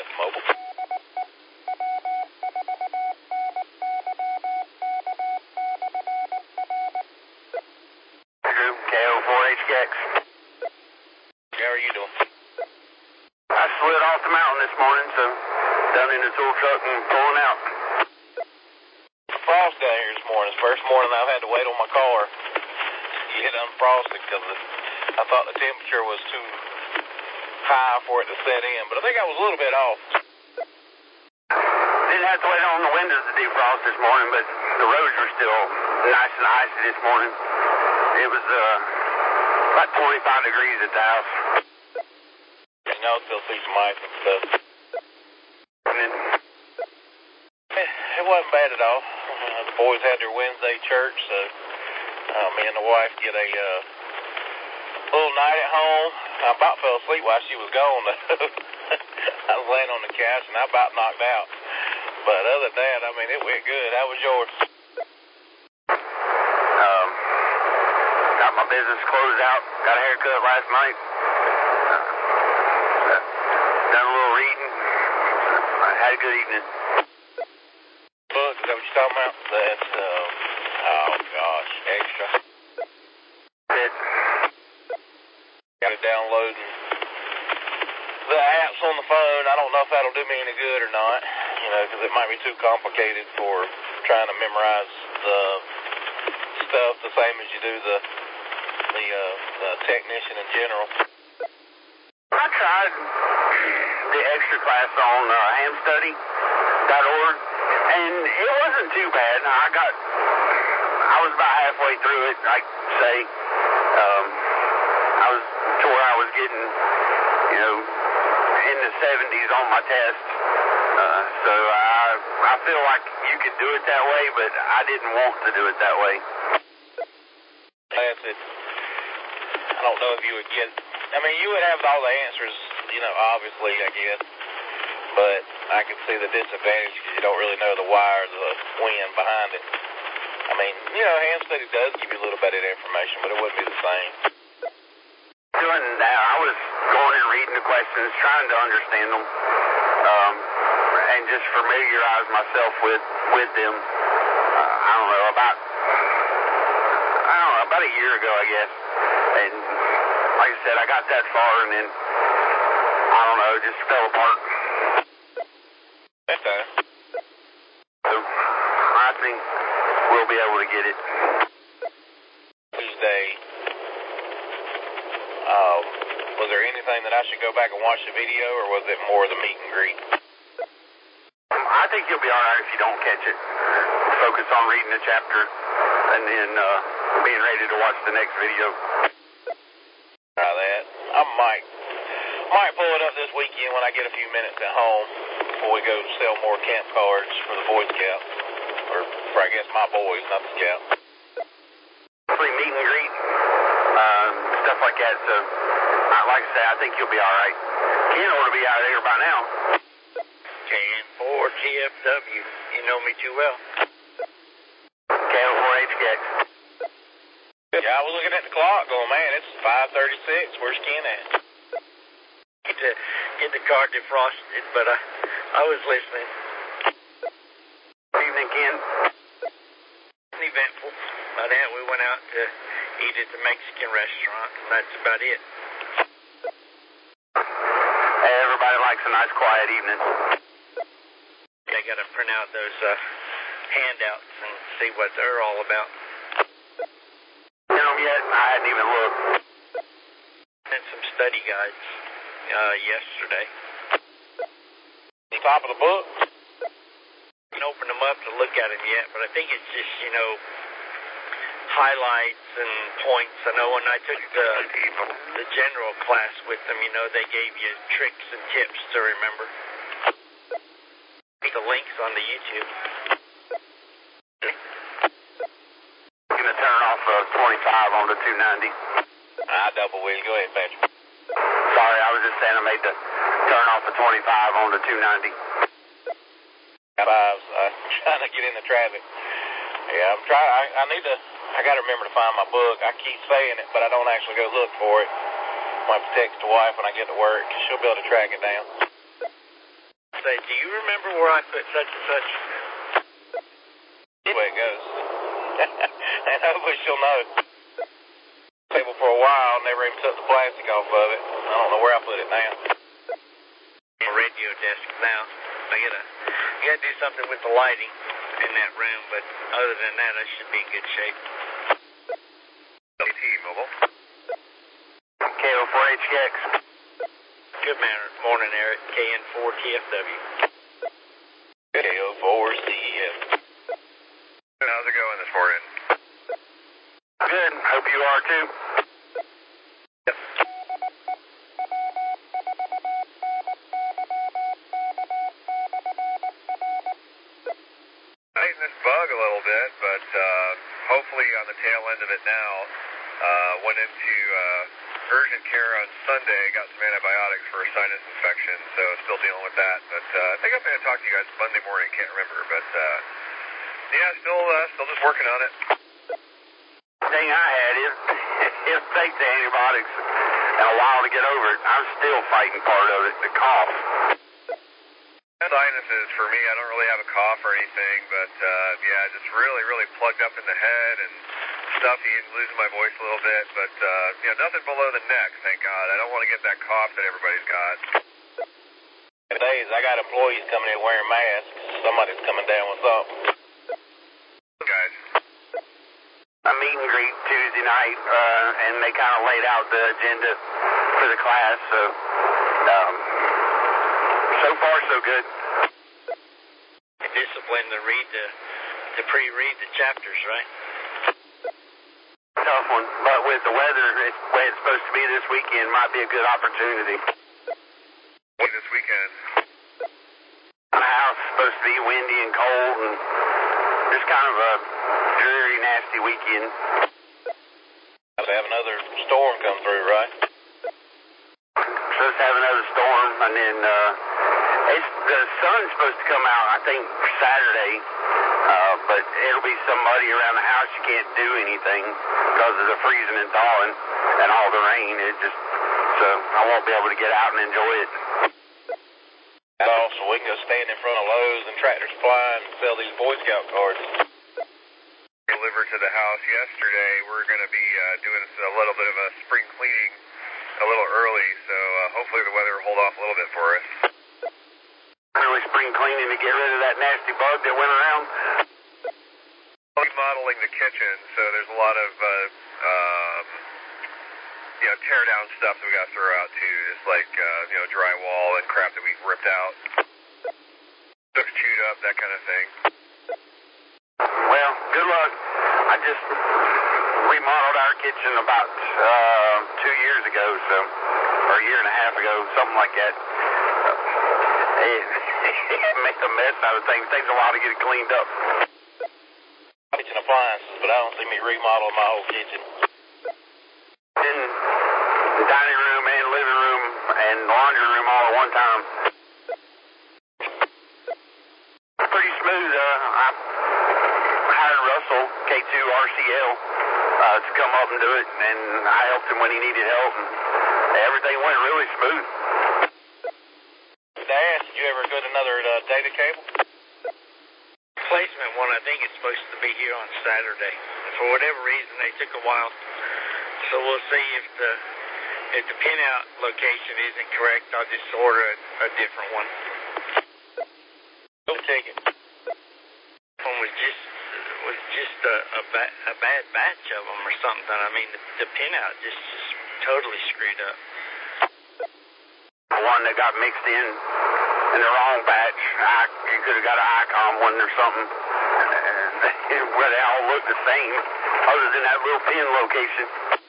Advance Mobile. Group KO4HKX. How are you doing? I slid off the mountain this morning, so down in the tool truck and pulling out. Frost down here this morning. It's the first morning I've had to wait on my car to get unfrosted because I thought the temperature was too high for it to set in, but I think I was a little bit off. Didn't have to wait on the windows to defrost this morning, but the roads were still nice and icy this morning. It was about 25 degrees at the house. And y'all still see some ice and stuff. It wasn't bad at all. The boys had their Wednesday church, so me and the wife get a little night at home. I about fell asleep while she was gone. I was laying on the couch and I about knocked out. But other than that, I mean, it went good. How was yours? Got my business closed out. Got a haircut last night. Done a little reading. I had a good evening. Book, is that what you're talking about? That's, oh gosh, extra. It. Got it downloading the apps on the phone. I don't know if that'll do me any good or not, you know, because it might be too complicated for trying to memorize the stuff the same as you do the technician in general. I tried the extra class on hamstudy.org, and it wasn't too bad. I was about halfway through it, I'd say. I was to where I was getting, you know, in the 70s on my test. So I feel like you could do it that way, but I didn't want to do it that way. That's it. I don't know if you would get, I mean, you would have all the answers, you know, obviously, I guess. But I can see the disadvantage because you don't really know the why or the when behind it. I mean, you know, hand study does give you a little bit of information, but it wouldn't be the same. Doing that, I was going and reading the questions, trying to understand them, and just familiarize myself with them. I don't know, about a year ago, I guess. And like I said, I got that far, and then I don't know, just fell apart. Okay. So I think we'll be able to get it. Tuesday. Was there anything that I should go back and watch the video, or was it more the meet and greet? I think you'll be all right if you don't catch it. Focus on reading the chapter, and then being ready to watch the next video. Try that. I might pull it up this weekend when I get a few minutes at home before we go sell more camp cards for the Boy Scouts, or for I guess my boys, not the Scouts. Free meet and greet, stuff like that. So, like I say, I think you'll be all right. Ken ought to be out of here by now. KN4TFW. You know me too well. KO4HKX. Yeah, I was looking at the clock going, man, it's 5:36. Where's Ken at? To get the car defrosted, but I was listening. Good evening, Ken. Eventful. By that, we went out to eat at the Mexican restaurant, and that's about it. Hey, everybody likes a nice, quiet evening. I got to print out those handouts and see what they're all about. You know them yet? I hadn't even looked. And some study guides yesterday. On top of the book? I didn't open them up to look at them yet, but I think it's just, you know, highlights and points. I know when I took the general class with them, you know, they gave you tricks and tips to remember. The links on the YouTube. I'm going to turn off 25 on the 290. I double wheel. Go ahead, Patrick. Sorry, I was just saying I made the turn off the 25 on the 290. I'm trying to get in the traffic. Yeah, I'm trying. I got to remember to find my book. I keep saying it, but I don't actually go look for it. I might text the wife when I get to work. She'll be able to track it down. say, do you remember where I put such and such? That's the way it goes. And hopefully she'll know. Table for a while, never even took the plastic off of it. I don't know where I put it now. Radio desk now. I gotta do something with the lighting in that room, but other than that, I should be in good shape. T-Mobile. KO4HX. Good morning, Eric. KN4TFW. KO4CEF. How's it going this morning? Good. Hope you are too. Yep. Fighting this bug a little bit, but hopefully on the tail end of it now. Went into urgent care on Sunday, got some antibiotics for a sinus infection, so still dealing with that. But I think I'm going to talk to you guys Monday morning, can't remember. But yeah, still just working on it. The thing I had is, it takes the antibiotics and a while to get over it. I'm still fighting part of it, the cough. Sinuses for me, I don't really have a cough or anything, but yeah, just really plugged up in the head and stuffy and losing my voice a little bit, but nothing below the neck, thank God. I don't want to get that cough that everybody's got. Days, I got employees coming in wearing masks. Somebody's coming down with something. Guys. A meet and greet Tuesday night, and they kind of laid out the agenda for the class, so far so good. Discipline to pre-read the chapters, right? Tough one, but with the weather, it's the way it's supposed to be this weekend, might be a good opportunity. What this weekend? My house is supposed to be windy and cold, and just kind of a dreary, nasty weekend. Supposed to have another storm come through, right? Supposed to have another storm, and then the sun's supposed to come out, I think, Saturday, but it'll be so muddy around the house you can't do anything because of the freezing and thawing and all the rain. So I won't be able to get out and enjoy it. Also, we can go stand in front of Lowe's and Tractor Supply and sell these Boy Scout cards. Delivered to the house yesterday. We're going to be doing a little bit of a spring cleaning a little early, so hopefully the weather will hold off a little bit for us. Early spring cleaning to get rid of that nasty bug that went around. Remodeling the kitchen, so there's a lot of tear down stuff that we got to throw out too, just like drywall and crap that we ripped out. Looks chewed up, that kind of thing. Well, good luck. I just remodeled our kitchen about 2 years ago, or a year and a half ago, something like that. It makes a mess out of things. It takes a while to get it cleaned up. Kitchen appliances, but I don't see me remodeling my whole kitchen. In the dining room and living room and laundry room all at one time. Pretty smooth. I hired Russell, K2RCL, to come up and do it, and I helped him when he needed help, and everything went really smooth. Dad, did you ever get another data cable? Placement one, I think it's supposed to be here on Saturday. For whatever reason, they took a while. So we'll see if the pinout location isn't correct. I'll just order a different one. Go take it. One was just a bad batch of them or something. I mean, the pinout just totally screwed up. The one that got mixed in the wrong batch. You could have got an ICOM one or something where they all look the same, other than that little pin location.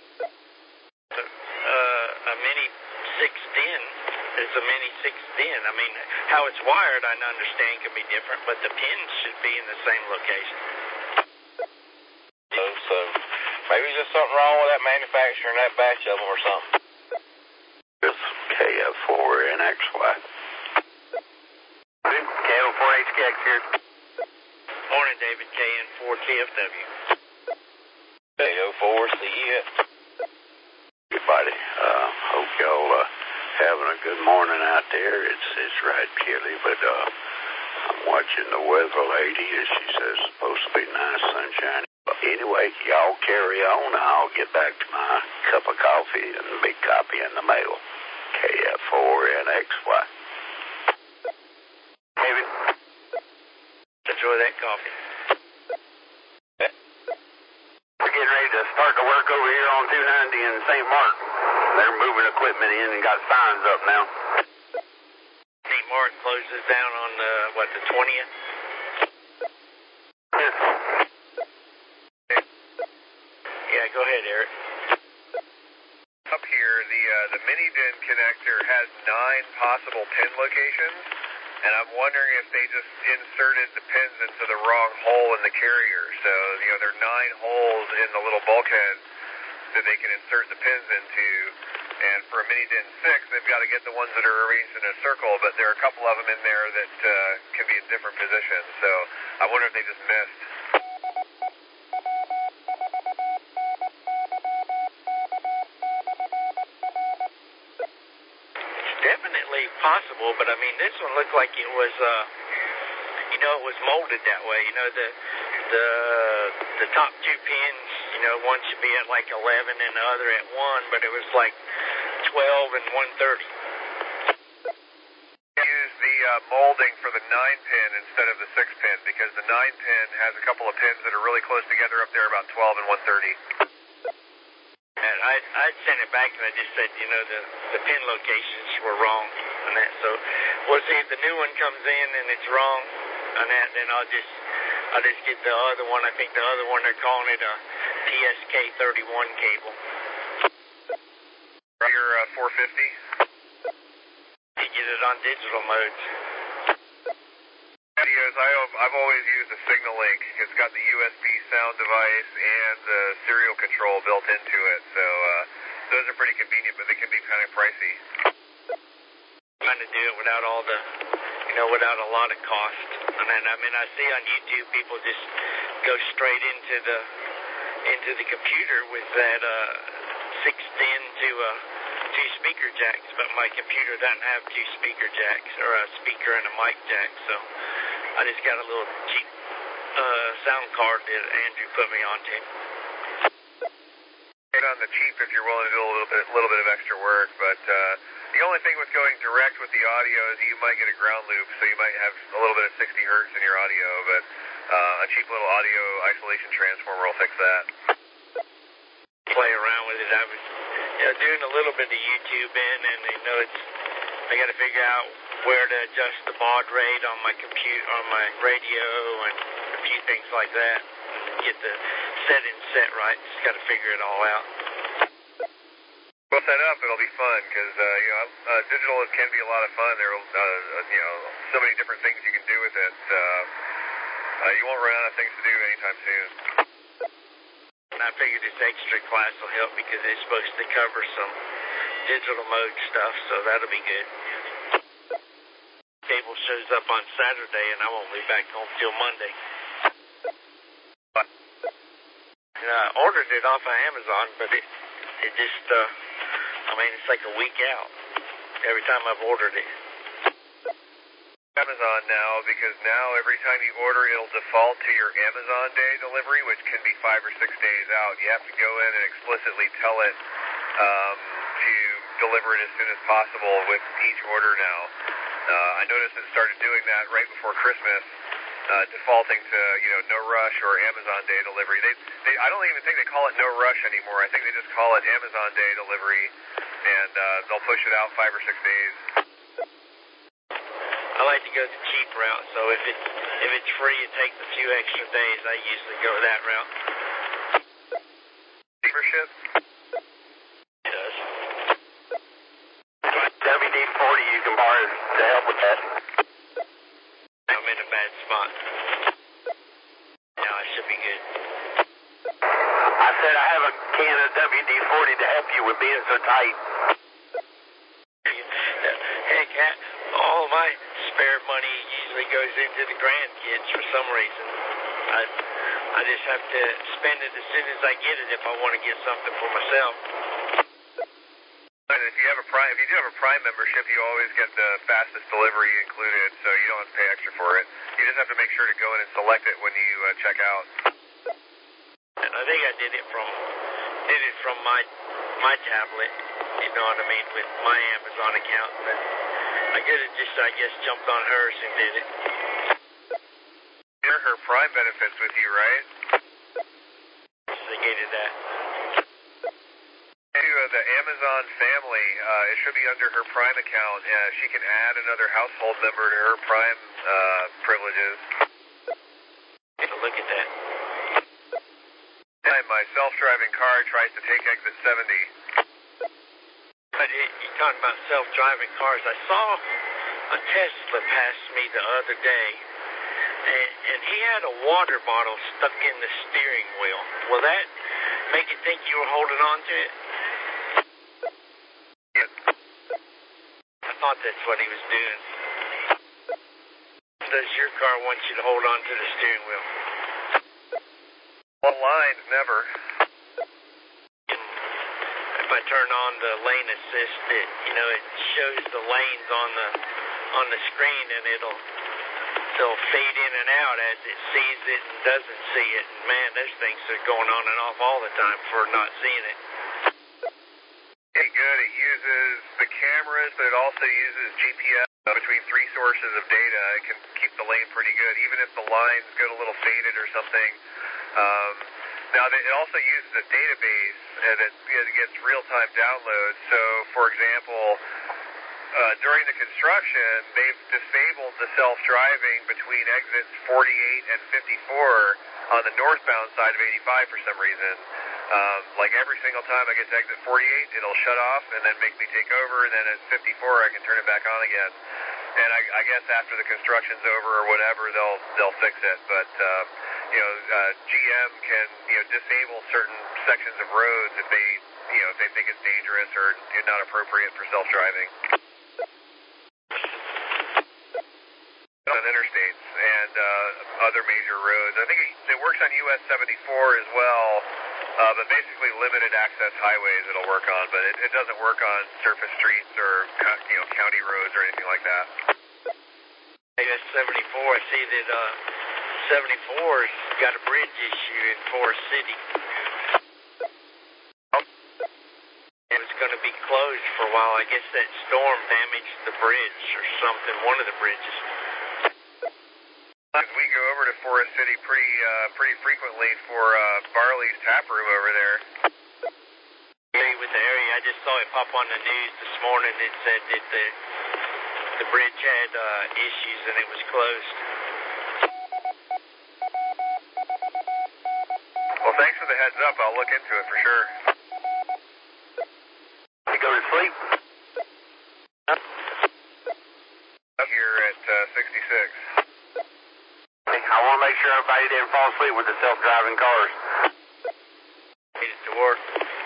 A Mini 610 is a Mini 610. I mean, how it's wired, I understand can be different, but the pins should be in the same location. So maybe there's something wrong with that manufacturer and that batch of them or something. It's KF4NXY. KO4HX here. Morning, David. KN4TFW. KO4CEF. Everybody, hope y'all having a good morning out there. It's right chilly, but I'm watching the weather lady as she says it's supposed to be nice sunshine. Anyway, y'all carry on. I'll get back to my cup of coffee and the big copy in the mail. KF4NXY. David. Enjoy that coffee. We're getting ready to start the work over here on 290 in St. Mark. They're moving equipment in and got signs up now. St. Mark closes down on the 20th? Yes. Yeah, go ahead, Eric. Up here, the mini DIN connector has 9 possible pin locations, and I'm wondering if they just inserted the pins into the wrong hole in the carrier. So, there are 9 holes in the little bulkhead that they can insert the pins into, and for a mini DIN 6, they've got to get the ones that are arranged in a circle, but there are a couple of them in there that can be in different positions. So I wonder if they just missed. Definitely possible, but I mean, this one looked like it was, it was molded that way. The top 2 pins, one should be at like 11 and the other at 1, but it was like 12 and 130. Use the molding for the 9-pin instead of the 6-pin because the 9-pin has a couple of pins that are really close together up there, about 12 and 130. And I'd sent it back and I just said, the pin locations were wrong on that. So we'll see if the new one comes in and it's wrong on that, then I'll just get the other one. I think the other one they're calling it a PSK31 cable. Your 450? You get it on digital modes. Radios, I've always used a Signal Link. It's got the USB sound device and the serial control built into it, so those are pretty convenient, but they can be kind of pricey. Trying to do it without all the, without a lot of cost. And then, I see on YouTube people just go straight into the computer with that 610 to 2 speaker jacks, but my computer doesn't have 2 speaker jacks, or a speaker and a mic jack, so I just got a little cheap sound card that Andrew put me onto. Get on the cheap if you're willing to do a little bit of extra work, but the only thing with going direct with the audio is you might get a ground loop, so you might have a little bit of 60 hertz in your audio, but a cheap little audio isolation transformer will fix that. Play around with it. I was doing a little bit of YouTubing, and I got to figure out where to adjust the baud rate on my computer, on my radio, and a few things like that. Get the settings set right. Just got to figure it all out. Well, set up, it'll be fun because digital can be a lot of fun. There are so many different things you can do with it. You won't run out of things to do anytime soon. And I figured this extra class will help because it's supposed to cover some digital mode stuff, so that'll be good. Cable shows up on Saturday, and I won't be back home till Monday. And I ordered it off of Amazon, but it just, it's like a week out every time I've ordered it. Amazon now, because now every time you order, it'll default to your Amazon Day delivery, which can be 5 or 6 days out. You have to go in and explicitly tell it to deliver it as soon as possible with each order now. I noticed it started doing that right before Christmas, defaulting to no rush or Amazon Day delivery. I don't even think they call it no rush anymore. I think they just call it Amazon Day delivery, and they'll push it out 5 or 6 days. I like to go the cheap route, so if it's free, it takes a few extra days. I usually go that route. Membership? It does. WD-40 you can borrow to help with that. I'm in a bad spot. Now I should be good. I said I have a can of WD-40 to help you with being so tight. Heck, all my spare money usually goes into the grandkids for some reason. I just have to spend it as soon as I get it if I want to get something for myself. And if you do have a Prime membership, you always get the fastest delivery included, so you don't have to pay extra for it. You just have to make sure to go in and select it when you check out. And I think I did it from my tablet, you know what I mean, with my Amazon account. But I could have just, I guess, jumped on hers and did it. Share her Prime benefits with you, right? They gated that. To the Amazon family, it should be under her Prime account. She can add another household member to her Prime privileges. Take a look at that. My self-driving car tries to take exit 70. But you're talking about self-driving cars. I saw a Tesla pass me the other day, and he had a water bottle stuck in the steering wheel. Will that make you think you were holding on to it? Yes. I thought that's what he was doing. Does your car want you to hold on to the steering wheel? Well, lines, never. If I turn on the lane assist, it shows the lanes on the screen, and it'll fade in and out as it sees it and doesn't see it. And man, those things are going on and off all the time for not seeing it. Pretty good. It uses the cameras, but it also uses GPS between three sources of data. It can keep the lane pretty good, even if the lines get a little faded or something. Now, it also uses a database that gets real-time downloads. So, for example, during the construction, they've disabled the self-driving between exits 48 and 54 on the northbound side of 85 for some reason. Like every single time I get to exit 48, it'll shut off and then make me take over, and then at 54 I can turn it back on again. And I guess after the construction's over or whatever, they'll fix it. But GM can disable certain sections of roads if they think it's dangerous or not appropriate for self-driving. On interstates and other major roads. I think it works on US 74 as well, but basically limited access highways it'll work on, but it doesn't work on surface streets or county roads or anything like that. US 74, I see that 74's got a bridge issue in Forest City. It was going to be closed for a while. I guess that storm damaged the bridge or something, one of the bridges. We go over to Forest City pretty frequently for Barley's Tap Room over there. With the area, I just saw it pop on the news this morning. It said that the bridge had issues and it was closed. Well, thanks for the heads up. I'll look into it for sure. You go to sleep? Up here at 66. I want to make sure everybody didn't fall asleep with the self-driving cars. Made it to work.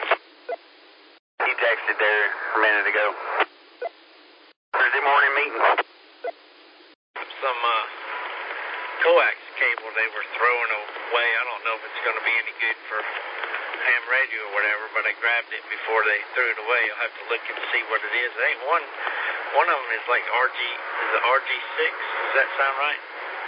He texted there a minute ago. Thursday morning meeting. Some coax cable they were throwing away. I don't know if it's going to be any good for ham radio or whatever, but I grabbed it before they threw it away. I'll have to look and see what it is. I think one of them is like RG6. Does that sound right?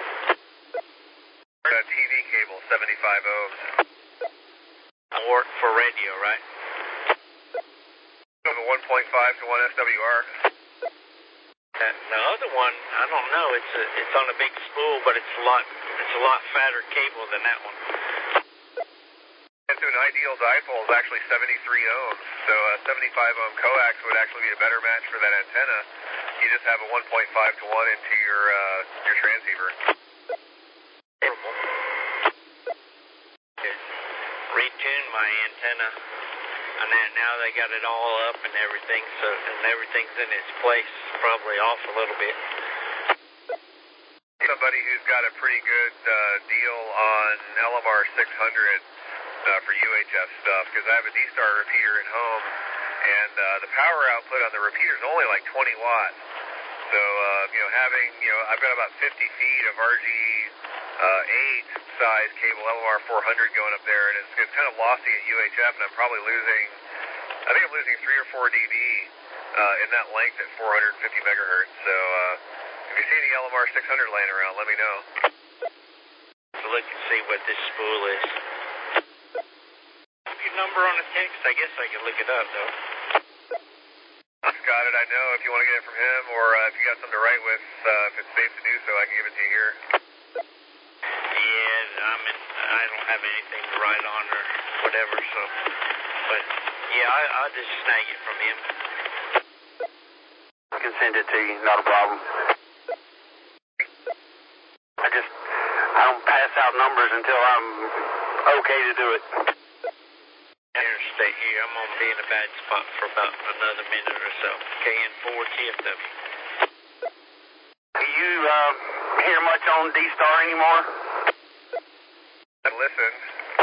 TV cable, 75 ohms. I work for radio, right? So the 1.5 to 1 SWR. The other one, I don't know. It's on a big spool, but it's a lot fatter cable than that one. And so an ideal dipole is actually 73 ohms. So a 75 ohm coax would actually be a better match for that antenna. You just have a 1.5 to 1 into your transceiver. Retune my antenna, and now they got it all up and everything, and everything's in its place. Probably off a little bit. Somebody who's got a pretty good deal on LMR 600 for UHF stuff, because I have a D-Star repeater at home, and the power output on the repeater is only like 20 watts. So I've got about 50 feet of RG8 size cable LMR 400 going up there, and it's kind of lossy at UHF, and I'm probably losing I think I'm losing 3 or 4 dB in that length at 450 megahertz. So if you see any LMR 600 laying around, let me know. So look and see what this spool is. Your number on the text, I guess I can look it up, though. He's got it, I know. If you want to get it from him, or if you got something to write with, if it's safe to do so, I can give it to you here. Yeah, I don't have anything to write on or whatever, so. But, yeah, I'll just snag it from him. I can send it to you, not a problem. I don't pass out numbers until I'm okay to do it. Interstate here, I'm going to be in a bad spot for about another minute or so. KN4 TFW. Do you hear much on D-Star anymore? Listen.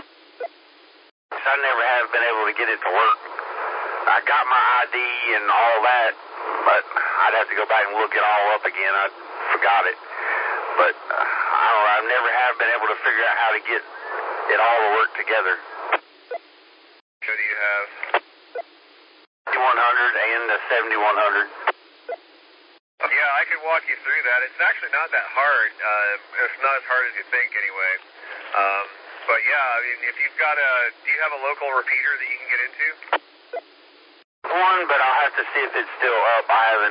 I never have been able to get it to work. I got my ID and all that, but I'd have to go back and look it all up again. I forgot it. But I never have been able to figure out how to get it all to work together. Who do you have? 5100 and the 7100. Yeah, I could walk you through that. It's actually not that hard. It's not as hard as you think, anyway. But yeah, I mean, if you've got do you have a local repeater that you can get into? One, but I'll have to see if it's still up. I haven't.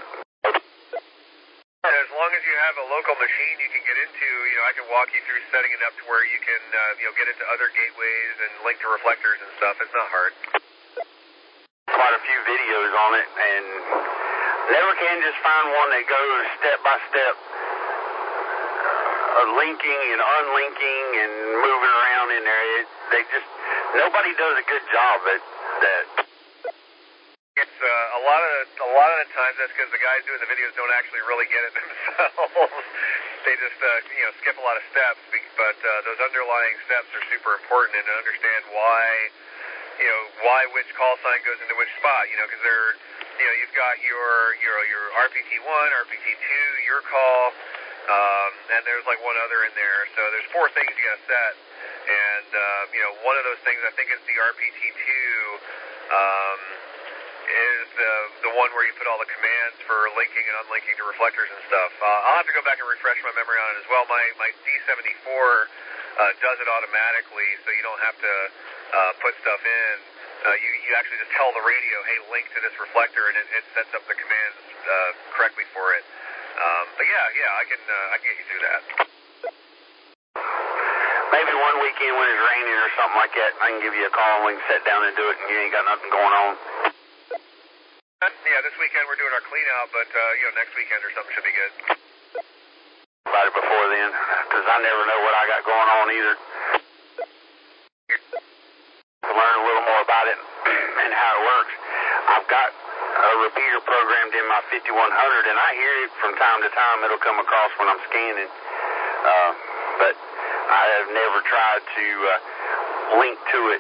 As long as you have a local machine you can get into, I can walk you through setting it up to where you can, get into other gateways and link to reflectors and stuff. It's not hard. Quite a few videos on it, and never can just find one that goes step by step, linking and unlinking and moving around in there. Nobody does a good job at that. It's a lot of the times that's because the guys doing the videos don't actually really get it themselves. They just skip a lot of steps, but those underlying steps are super important, and to understand why which call sign goes into which spot. Because you've got your RPT1, RPT2, your call, and there's like one other in there. So there's 4 things you got to set, and one of those things I think is the RPT2. Is the one where you put all the commands for linking and unlinking to reflectors and stuff. I'll have to go back and refresh my memory on it as well. My D74 does it automatically, so you don't have to put stuff in. You actually just tell the radio, hey, link to this reflector, and it sets up the commands correctly for it. But yeah, I can get you through that. Maybe one weekend when it's raining or something like that, I can give you a call and we can sit down and do it, and you ain't got nothing going on. Yeah, this weekend we're doing our clean out, but next weekend or something should be good. About it before then, because I never know what I got going on either. To learn a little more about it and how it works. I've got a repeater programmed in my 5100, and I hear it from time to time. It'll come across when I'm scanning, but I have never tried to link to it.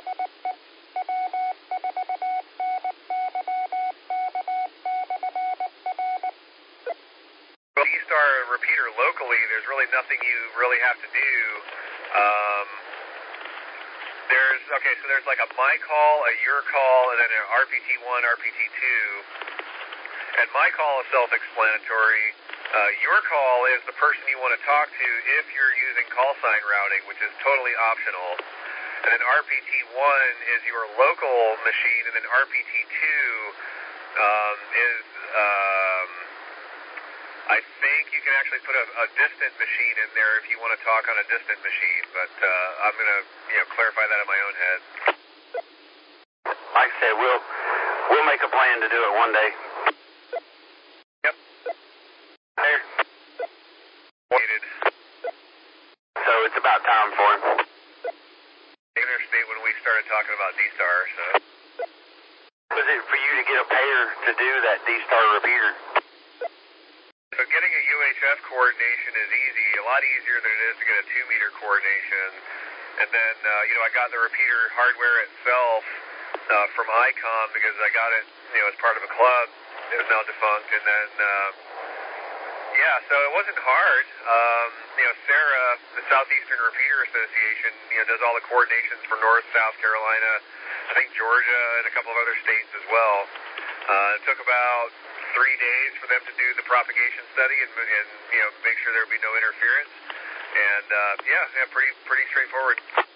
D-Star repeater locally, there's really nothing you really have to do. There's like a my call, a your call, and then an RPT1, RPT2. And my call is self-explanatory. Your call is the person you want to talk to if you're using call sign routing, which is totally optional. And then RPT1 is your local machine, and then RPT2 is... I think you can actually put a distant machine in there if you want to talk on a distant machine, but I'm going to clarify that in my own head. Like I said, we'll make a plan to do it one day. Yep. There. Needed. So it's about time for him. Interstate when we started talking about D-Star, so... Was it for you to get a pair to do that D-Star repeater? So getting a UHF coordination is easy, a lot easier than it is to get a 2-meter coordination. And then, I got the repeater hardware itself from ICOM because I got it, as part of a club. It was now defunct. And then, so it wasn't hard. Sarah, the Southeastern Repeater Association, does all the coordinations for North, South Carolina, I think Georgia and a couple of other states as well. It took about 3 days for them to do the propagation study and make sure there would be no interference. And pretty straightforward.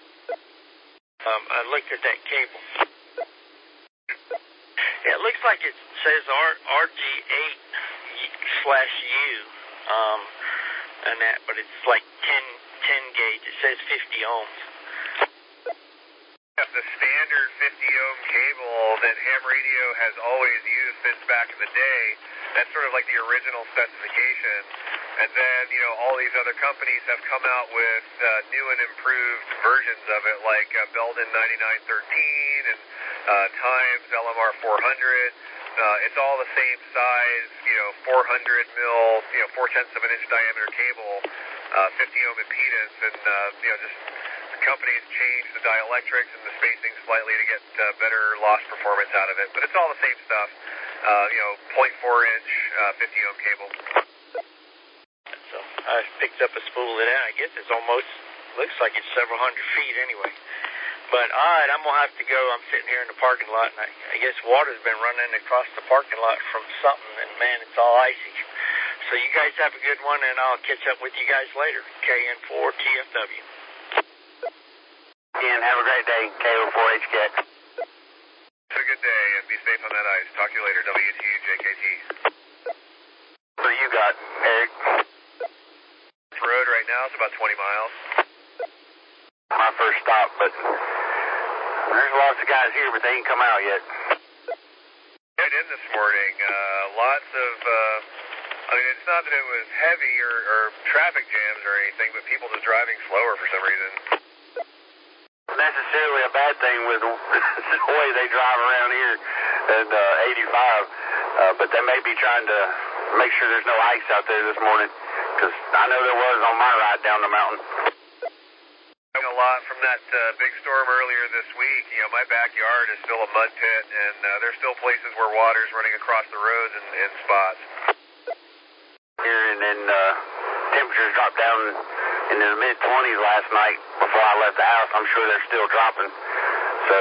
I looked at that cable. Yeah, it looks like it says RG8/U, and that, but it's like 10 gauge. It says 50 ohms. The standard 50-ohm cable that ham radio has always used since back in the day, that's sort of like the original specification. And then, all these other companies have come out with new and improved versions of it, like Belden 9913 and Times LMR 400. It's all the same size, 400 mil, 0.4 of an inch diameter cable, 50-ohm impedance, and, just companies change the dielectrics and the spacing slightly to get better loss performance out of it. But it's all the same stuff, 0.4-inch 50-ohm cable. So I picked up a spool of that. I guess it's almost, looks like it's several hundred feet anyway. But all right, I'm going to have to go. I'm sitting here in the parking lot, and I guess water's been running across the parking lot from something, and man, it's all icy. So you guys have a good one, and I'll catch up with you guys later. KN4TFW. Again, have a great day, KO4HKX. Have a good day, and be safe on that ice. Talk to you later, WTUJKT. What do you got, Eric? This road right now is about 20 miles. My first stop, but there's lots of guys here, but they ain't come out yet. Right in this morning, lots of, it's not that it was heavy or traffic jams or anything, but people just driving slower for some reason. Necessarily a bad thing with the way they drive around here at 85, but they may be trying to make sure there's no ice out there this morning, because I know there was on my ride down the mountain. A lot from that big storm earlier this week. My backyard is still a mud pit, and there's still places where water's running across the roads in spots. Here, and then temperatures dropped down into the mid-20s last night before I left the house. I'm sure they're still dropping, so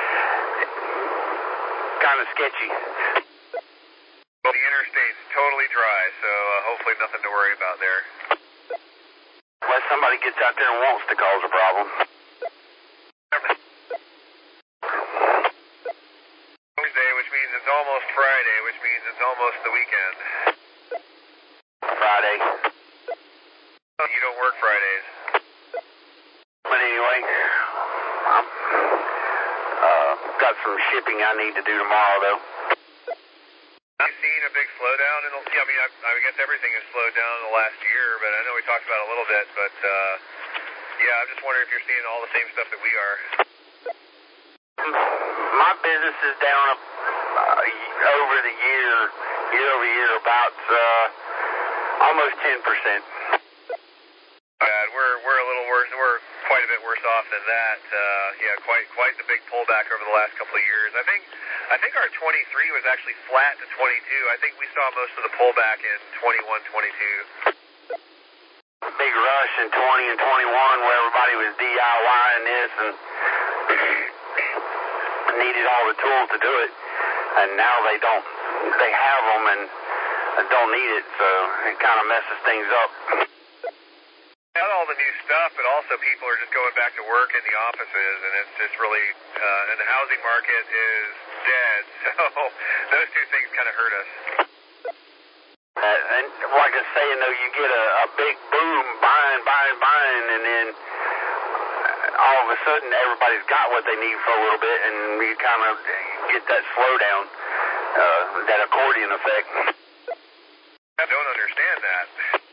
kind of sketchy. Well, the interstate's totally dry, so hopefully nothing to worry about there. Unless somebody gets out there and wants to cause a problem. Tuesday, which means it's almost Friday, which means it's almost the weekend. Friday. You don't work Fridays. But anyway, I'm got some shipping I need to do tomorrow, though. Have you seen a big slowdown? I guess everything has slowed down in the last year, but I know we talked about it a little bit, but I'm just wondering if you're seeing all the same stuff that we are. My business is down over the year over year, about almost 10%. We're a little worse. We're quite a bit worse off than that. Quite the big pullback over the last couple of years. I think our 23 was actually flat to 22. I think we saw most of the pullback in 21, 22. Big rush in 20 and 21 where everybody was DIYing this and needed all the tools to do it, and now they don't. They have them and don't need it, so it kind of messes things up. Not all the new stuff, but also people are just going back to work in the offices, and it's just really, and the housing market is dead, so those two things kind of hurt us. And like I was saying, though, you get a big boom, buying, and then all of a sudden everybody's got what they need for a little bit, and you kind of get that slowdown, that accordion effect. I don't understand that.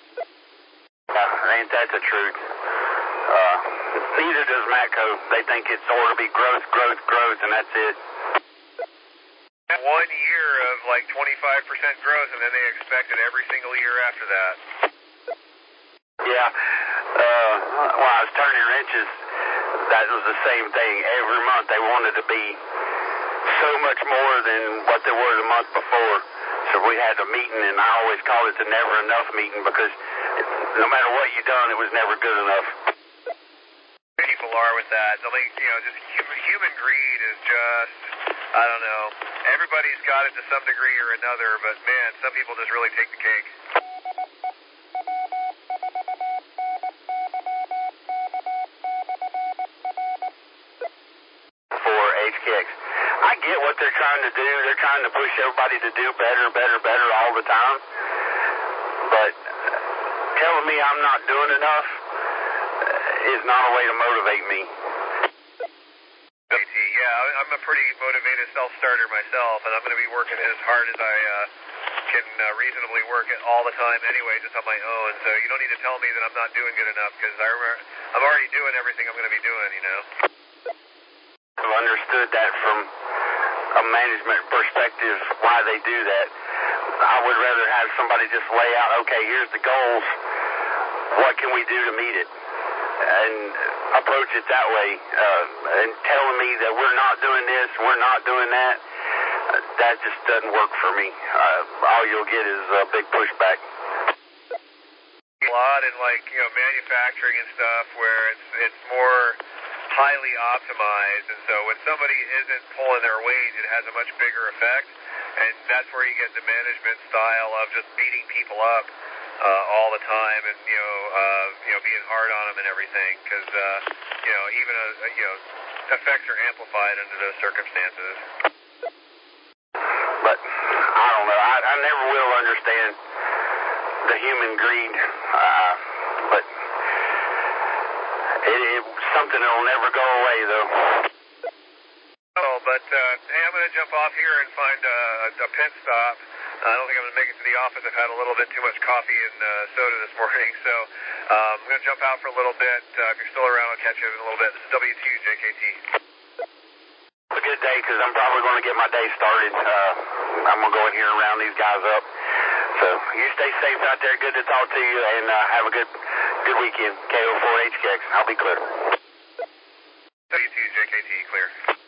Ain't that the truth? Neither does Matco. They think it's ought to be growth, and that's it. 1 year of like 25% growth, and then they expect it every single year after that. Yeah. When I was turning wrenches, that was the same thing. Every month they wanted to be so much more than what they were the month before. So we had a meeting, and I always called it the never enough meeting, because no matter what you done, it was never good enough. People Lar with that. I mean, just human greed is just, I don't know. Everybody's got it to some degree or another, but man, some people just really take the cake. For HKX, I get what they're trying to do. They're trying to push everybody to do better all the time. But telling me I'm not doing enough is not a way to motivate me. Yeah, I'm a pretty motivated self-starter myself, and I'm going to be working as hard as I can reasonably work it all the time anyway, just on my own. So you don't need to tell me that I'm not doing good enough, because I'm already doing everything I'm going to be doing, I've understood that from a management perspective, why they do that. I would rather have somebody just lay out, okay, here's the goals, what can we do to meet it? And approach it that way. And telling me that we're not doing this, we're not doing that, that just doesn't work for me. All you'll get is a big pushback. A lot in manufacturing and stuff where it's more highly optimized, and so when somebody isn't pulling their weight, it has a much bigger effect, and that's where you get the management style of just beating people up all the time, and being hard on them and everything, because even effects are amplified under those circumstances. But I don't know. I never will understand the human greed, but it's something that'll never go away, though. Oh, but hey, I'm going to jump off here and find a pit stop. I don't think I'm going to make it to the office. I've had a little bit too much coffee and soda this morning, so I'm going to jump out for a little bit. If you're still around, I'll catch you in a little bit. This is W2 JKT. A good day, because I'm probably going to get my day started. I'm going to go in here and round these guys up. So you stay safe out there. Good to talk to you, and have a good weekend. KO4 HKX. I'll be clear. W2 JKT, clear.